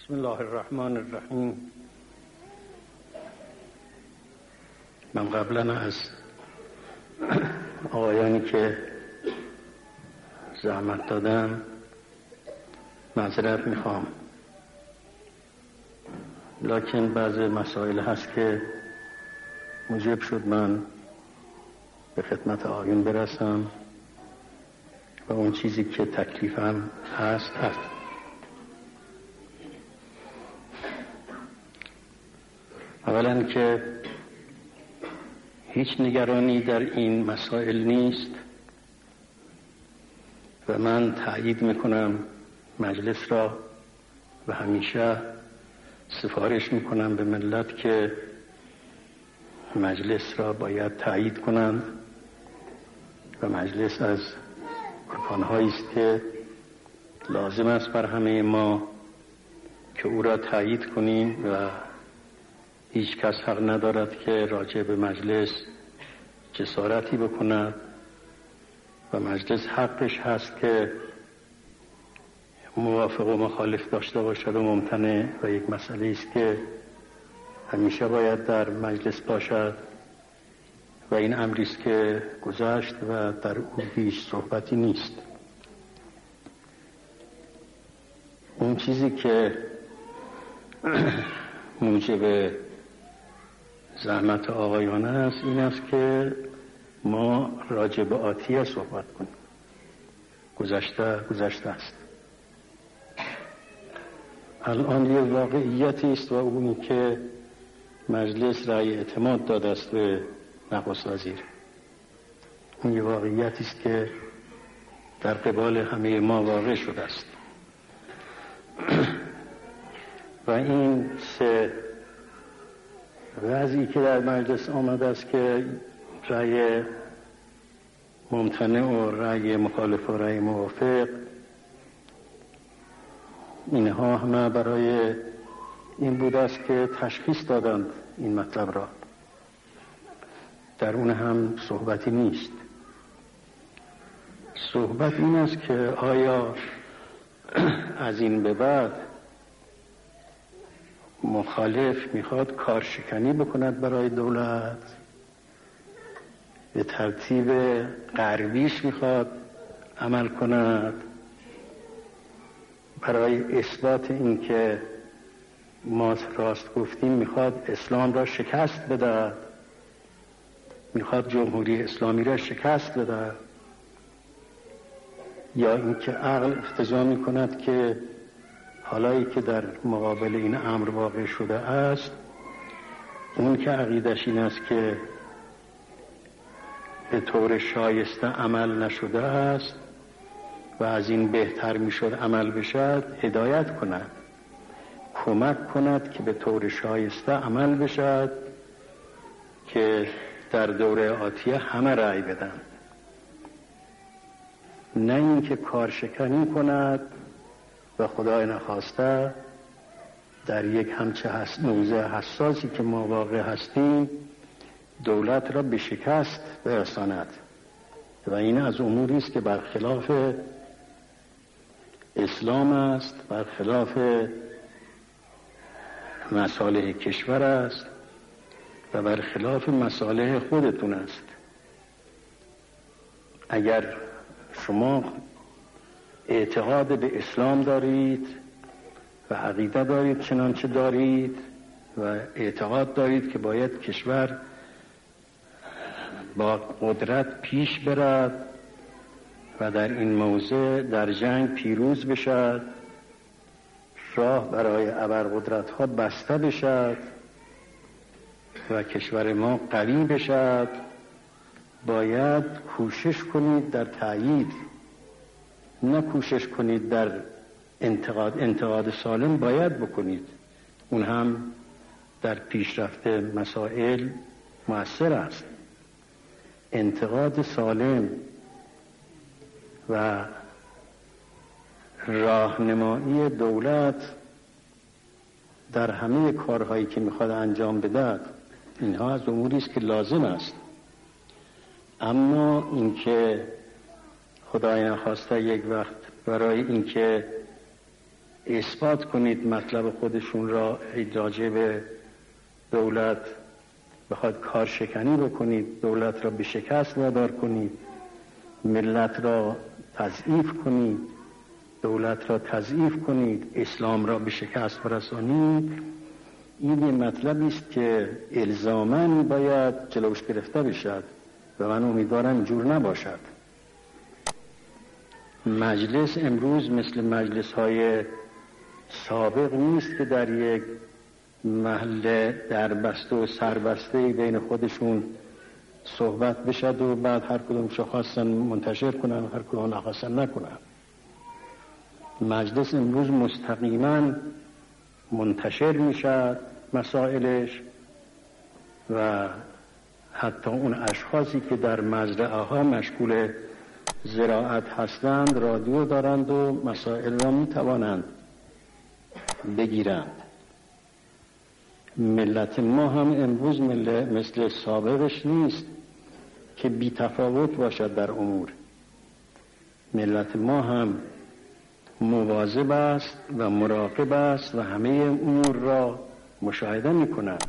بسم الله الرحمن الرحیم. من قبلا از آقایانی که زحمت دادن معذرت میخوام، لکن بعض مسائل هست که موجب شد من به خدمت آقایون برسم و اون چیزی که تکلیفم هست. اولا که هیچ نگرانی در این مسائل نیست و من تأیید میکنم مجلس را و همیشه سفارش میکنم به ملت که مجلس را باید تأیید کنند و مجلس از ارکان‌هایی است که لازم است بر همه ما که او را تأیید کنیم و هیچ کس حق ندارد که راجع به مجلس جسارتی بکند و مجلس حقش هست که موافق و مخالف داشته باشد و ممتنع و یک مسئله است که همیشه باید در مجلس باشد و این امری است که گذشت و در او هیچ صحبتی نیست. اون چیزی که موجب زحمت آقایان است این است که ما راجع به آتیه صحبت کنیم. گذشته است. الان یه واقعیتی است و اونی که مجلس رأی اعتماد داده است به نخست وزیر. اون یه واقعیتی است که در قبال همه ما واقع شده است و این سه وضعی که در مجلس آمده است که رأی ممتنع و رأی مخالف و رأی موافق، اینها همه برای این بوده است که تشخیص دادند این مطلب را. در اون هم صحبتی نیست. صحبت این است که آیا از این به بعد مخالف میخواد کارشکنی بکند برای دولت، به ترتیب غربیش میخواد عمل کند برای اثبات این که ما راست گفتیم، میخواد اسلام را شکست بده، میخواد جمهوری اسلامی را شکست بده، یا اینکه عقل اقتضا میکند که حالایی که در مقابل این امر واقع شده است، اون که عقیدش این است که به طور شایسته عمل نشده است و از این بهتر میشد عمل بشد، هدایت کند، کمک کند که به طور شایسته عمل بشد که در دوره آتیه همه رأی بدن، نه اینکه کارشکنی کند و خدای نخواسته در یک همچه موضع حساسی که ما واقع هستیم دولت را به شکست برساند. و این از اموری است که برخلاف اسلام است، برخلاف مصالح کشور است و برخلاف مصالح خودتون است. اگر شما اعتقاد به اسلام دارید و عقیده دارید چنانچه دارید و اعتقاد دارید که باید کشور با قدرت پیش برد و در این موضع در جنگ پیروز بشد، راه برای ابرقدرت ها بسته بشد و کشور ما قوی بشد، باید کوشش کنید در تأیید، نه کوشش کنید در انتقاد سالم باید بکنید. اون هم در پیشرفت مسائل مؤثر است. انتقاد سالم و راهنمایی دولت در همه کارهایی که میخواد انجام بده، اینها از اموری است که لازم است. اما اینکه خدای نخواسته یک وقت برای اینکه اثبات کنید مطلب خودشون را راجع به دولت بخواد کارشکنی بکنید، دولت را به شکست وادار کنید، ملت را تضعیف کنید، دولت را تضعیف کنید، اسلام را به شکست برسانید، این مطلبی است که الزاماً باید جلوش گرفته بشد و من امیدوارم اینجور نباشد. مجلس امروز مثل مجلس‌های سابق نیست که در یک محله دربسته و سربسته بین خودشون صحبت بشد و بعد هر کدومشو خواستن منتشر کنن، هر کدوم نخواستن نکنن. مجلس امروز مستقیما منتشر میشد مسائلش و حتی اون اشخاصی که در مزرعه ها مشغول زراعت هستند رادیو دارند و مسائل را میتوانند بگیرند. ملت ما هم امروز مثل سابقش نیست که بی تفاوت باشد در امور. ملت ما هم مواظب است و مراقب است و همه امور را مشاهده می کنند.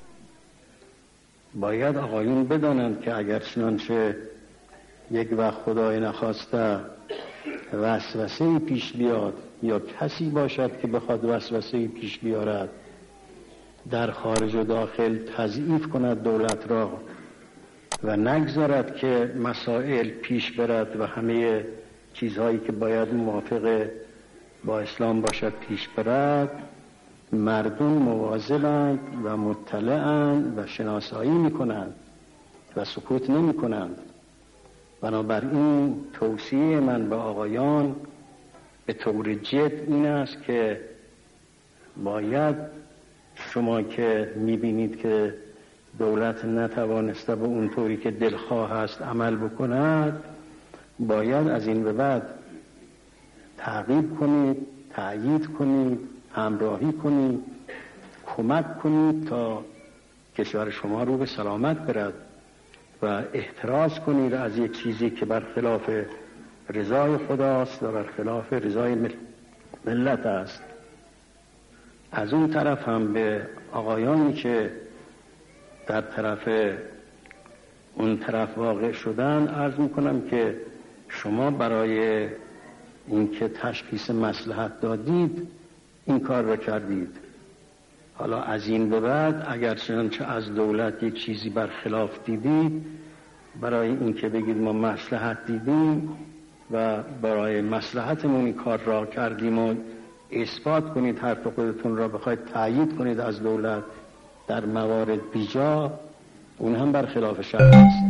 باید آقایون بدانند که اگر چنانچه یک وقت خدای نخواسته وسوسه‌ای پیش بیاد یا کسی باشد که بخواد وسوسه‌ای پیش بیارد در خارج و داخل تضعیف کند دولت را و نگذارد که مسائل پیش برد و همه چیزهایی که باید موافق با اسلام باشد پیش برد، مردم مواظبند و مطلعند و شناسایی میکنند و سکوت نمی کنند. بنابراین توصیه من به آقایان به طور جد این است که باید شما که میبینید که دولت نتوانسته به اون طوری که دلخواه است عمل بکند، باید از این به بعد تعقیب کنید، تأیید کنید، همراهی کنید، کمک کنید تا کشور شما رو به سلامت برد و احتراز کنید از یک چیزی که برخلاف رضای خداست و برخلاف رضای ملت است. از اون طرف هم به آقایانی که در طرف اون طرف واقع شدن عرض میکنم که شما برای اینکه تشخیص مصلحت دادید این کار را کردید. حالا از این به بعد اگر چنانچه از دولت یک چیزی برخلاف دیدید، برای اینکه بگید ما مصلحت دیدیم و برای مصلحتمون این کار را کردیم و اثبات کنید حرف خودتون را بخواید تأیید کنید از دولت در موارد بیجا، اون هم برخلاف شرع است.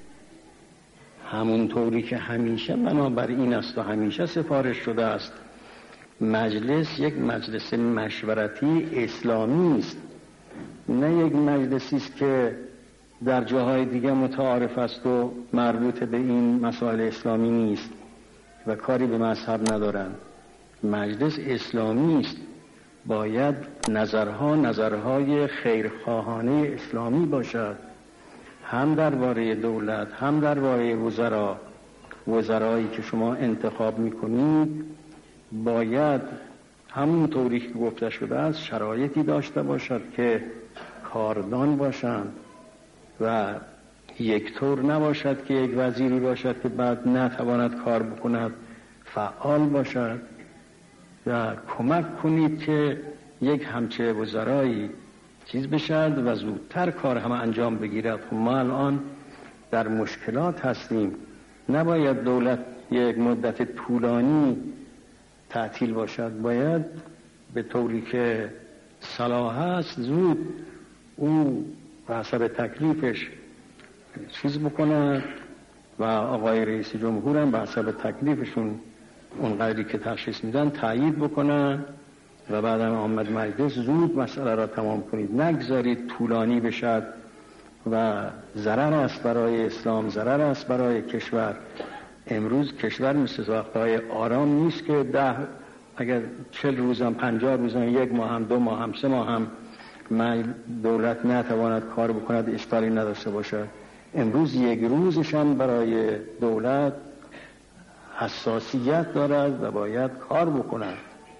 همون طوری که همیشه بنابراین است و همیشه سفارش شده است، مجلس یک مجلس مشورتی اسلامی است، نه یک مجلسی است که در جاهای دیگه متعارف است و مربوط به این مسائل اسلامی نیست و کاری به مذهب ندارند. مجلس اسلامی است، باید نظرهای خیرخواهانه اسلامی باشد، هم درباره دولت هم درباره وزرایی که شما انتخاب میکنید باید همون طوری که گفته شده است شرایطی داشته باشد که کاردان باشند و یک طور نباشد که یک وزیری باشد که بعد نتواند کار بکند، فعال باشد و کمک کنید که یک همچه وزرایی چیز بشد و زودتر کار همه انجام بگیرد. ما الان در مشکلات هستیم، نباید دولت یک مدت طولانی تعطیل باشد، باید به طوری که صلاح است زود او به حسب تکلیفش چیز بکنه و آقای رئیس جمهور هم به حسب تکلیفشون اون قدری که تشخیص میدن تایید بکنن و بعدم آمد مجلس زود مسئله را تمام کنید، نگذارید طولانی بشد و ضرر است برای اسلام، ضرر است برای کشور. امروز کشور مثل وقتهای آرام نیست که اگر 40 روز هم 50 روز هم 1 ماه هم 2 ماه هم 3 ماه هم دولت نتواند کار بکند اشکالی نداشته باشد. امروز 1 روزش هم برای دولت حساسیت دارد و باید کار بکند.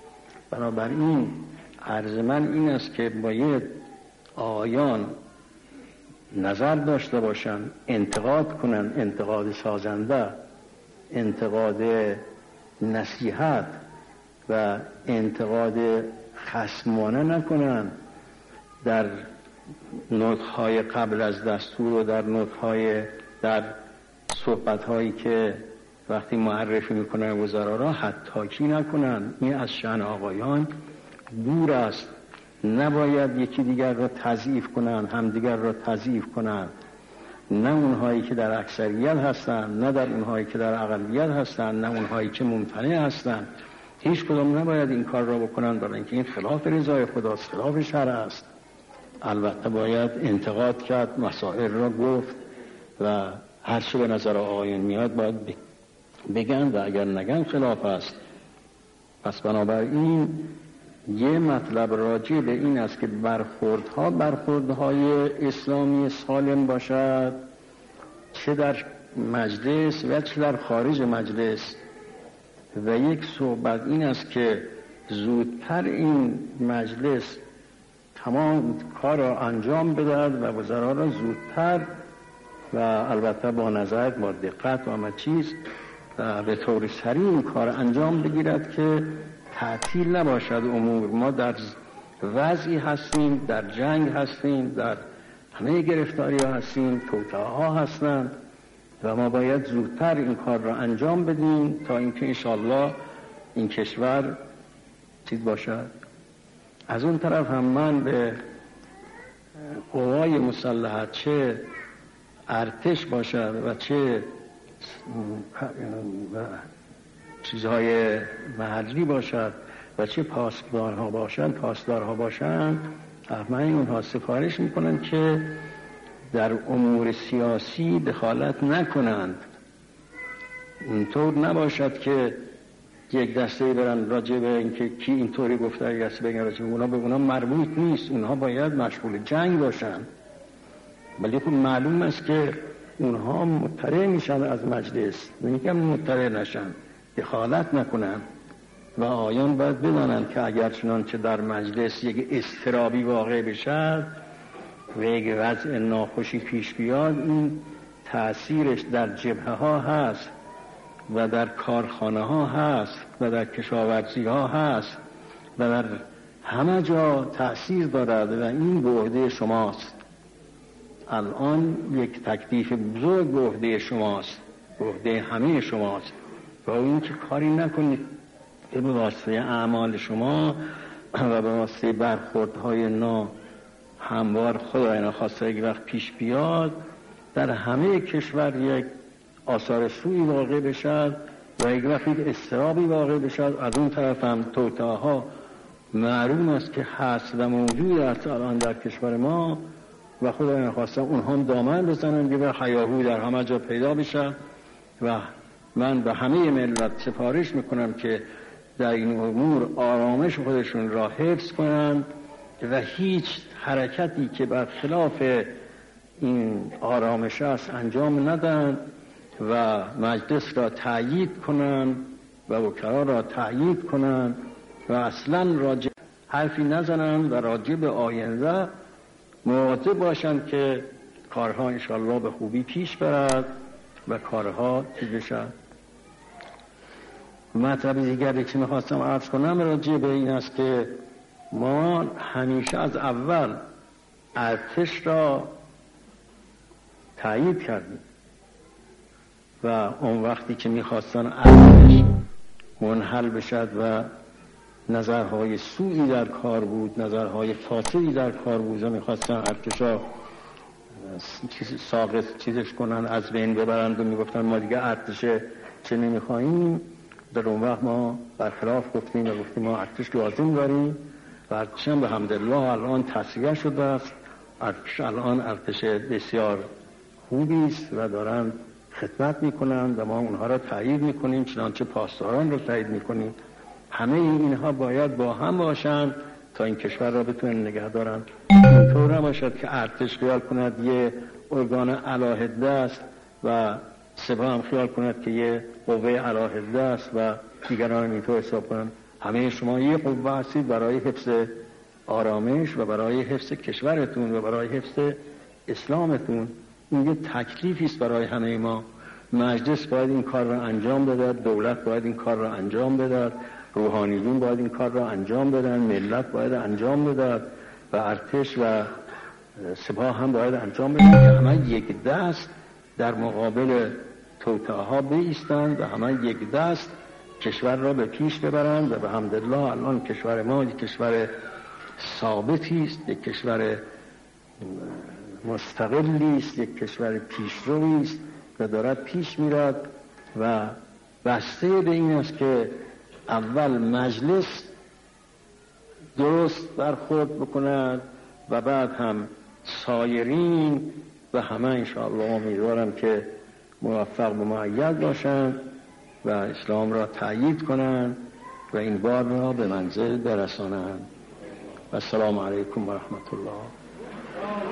بنابراین عرض من این است که باید آیان نظر داشته باشن، انتقاد کنن، انتقاد سازنده، انتقاد نصیحت و انتقاد خصمانه نکنن در نطق‌های قبل از دستور و در صحبت‌هایی که وقتی معرفی میکنن وزرا را حتاکی نکنن. این از شأن آقایان دور است. نباید یکی دیگر را تضعیف کنن، همدیگر را تضعیف کنن، نه اونهایی که در اکثریت هستن، نه در اونهایی که در اقلیت هستن، نه اونهایی که ممتنع هستن. هیچ کدام نباید این کار را بکنن، برای اینکه این خلاف رضای خداست، خلاف شرع است. البته باید انتقاد کرد، مسائل را گفت و هر چه به نظر آقایان میاد باید بگن و اگر نگن خلاف است. پس بنابراین یه مطلب راجع به این است که برخوردهای اسلامی سالم باشد، چه در مجلس و چه در خارج مجلس. و یک صحبت این است که زودتر این مجلس تمام کار را انجام بدهد و وزرا را زودتر و البته با نظر با دقت و همه چیز به طور سریع این کار انجام بگیرد که تعطیل نباشد امور. ما در وضعی هستیم، در جنگ هستیم، در همه گرفتاری ها هستیم، توطئه ها هستند و ما باید زودتر این کار را انجام بدیم تا اینکه انشاءالله این کشور چیز باشد. از اون طرف هم من به قوای مسلحه، چه ارتش باشد و چه چیزهای محلی باشد و چه پاسدارها باشند، من اونها سفارش میکنن که در امور سیاسی دخالت نکنند. اینطور نباشد که یک دسته برن راجع به اینکه کی اینطوری گفته، یک دسته بگن راجع به اونا، به اونا مربوط نیست. اونها باید مشغول جنگ باشن. ولی خب معلوم است که اونها مطلع میشن از مجلس، میگم مطلع نشن، دخالت نکنن. و آیان باید بدانند که اگر چنانچه در مجلس یک اضطرابی واقع بشد و یک وضع ناخوشی پیش بیاد، این تأثیرش در جبهه ها هست و در کارخانه ها هست و در کشاورزی ها هست و در همه جا تأثیر دارد و این به عهده شماست. الان یک تکلیف بزرگ به عهده شماست، به عهده همه شماست و این که کاری نکنید به واسطه اعمال شما و به واسطه برخوردهای هموار خدای نخواسته یک وقت پیش بیاد در همه کشور یک آثار سوئی واقع بشد و یک وقت اضطرابی واقع بشد. از اون طرف هم توطئه ها معلوم است که هست و موجود است الان در کشور ما و خدای نخواسته اونها هم دامن بزنن و هیاهو در همه جا پیدا بشه. و من به همه ملت سفارش میکنم که در این امور آرامش خودشون را حفظ کنند و هیچ حرکتی که برخلاف این آرامش است انجام ندن و مجلس را تأیید کنند و وکلا را تأیید کنند و اصلا راجع حرفی نزنند و راجع به آینده مواظب باشند که کارها انشاءالله به خوبی پیش برد و کارها چیز بشد. مطلب دیگری که میخواستم عرض کنم راجع به این است که ما همیشه از اول ارتش را تأیید کردیم و اون وقتی که میخواستن ارتش منحل بشد و نظرهای سوئی در کار بود، نظرهای فاسدی در کار بود و میخواستن ارتش را ساقط چیزش کنن، از بین ببرند و میگفتن ما دیگه ارتش چه نمیخواییم. در اون وقت ما برخلاف گفتیم و گفتیم ما ارتش لازم داریم و ارتش هم به حمدالله الان تصفیه شده است. ارتش الان ارتش بسیار خوبی است و دارن خدمت میکنن و ما اونها را تایید میکنیم، چنانچه پاسداران را تایید میکنیم. همه اینها باید با هم باشند تا این کشور را بتونن نگه دارن. اینطور نباشد که ارتش خیال کند یه ارگان علاهده است و سپاه هم خیال کند که یه قوه علاهده است و دیگران اینطور حساب کنند. همه شما یه قوه هستید برای حفظ آرامش و برای حفظ کشورتون و برای حفظ اسلامتون. این یه تکلیفی است برای همه ما. مجلس باید این کار را انجام بدهد، دولت باید این کار را انجام بدهد، روحانیون باید این کار را انجام بدن، ملت باید انجام بدهد و ارتش و سپاه هم باید انجام بدن که همه یک دست در مقابل توطئه‌ها بایستند و همه یک دست کشور را به پیش ببرند. و به حمدالله الان کشور ما یک کشور ثابتی است، یک کشور مستقلی است، یک کشور پیشروی است و دارد پیش میرد و بسته به این است که اول مجلس درست برخورد بکند و بعد هم سایرین و همه انشاءالله امیدوارم که موفق و مؤید باشند و اسلام را تأیید کنند و این بار را به منزل برسانند. و السلام علیکم و رحمت الله.